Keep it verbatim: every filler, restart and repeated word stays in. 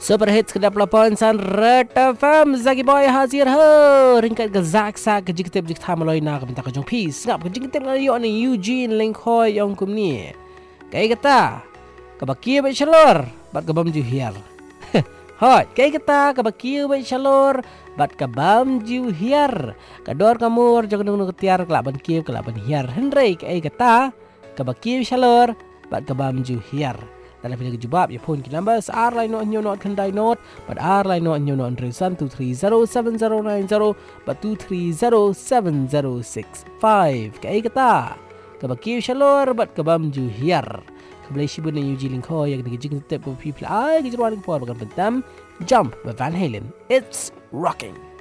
Super Hits ke delapan san Red F M. Zaki Boy hadir ho. Ringkat ke Zak Sak ke jikitip jik tham loi na ke minta ke jong peace. Ngap ke jikitip na yo ni Eugene Link Hoi yong kum ni. Kai kata ke bakia be chalor bat ke bam ju hiar. Hoi, kai kata ke bakia be chalor bat ke bam ju hiar. Kador kamur jong nung ketiar kelak ban kieu kelak ban hiar. Henry kai kata ke bakia be chalor bat ke bam ju hiar. Dalam video kejubab ya pun number R line no nyo not kendai not but R line no nyo not resan two three zero seven zero nine zero but two three zero seven zero six five kai kata kabaki shalor but kabam ju hiar kablai shibun na Eugene Link Hoi yang digijing tip of people ai gijruan por bagan bentam jump by Van Halen. It's rocking.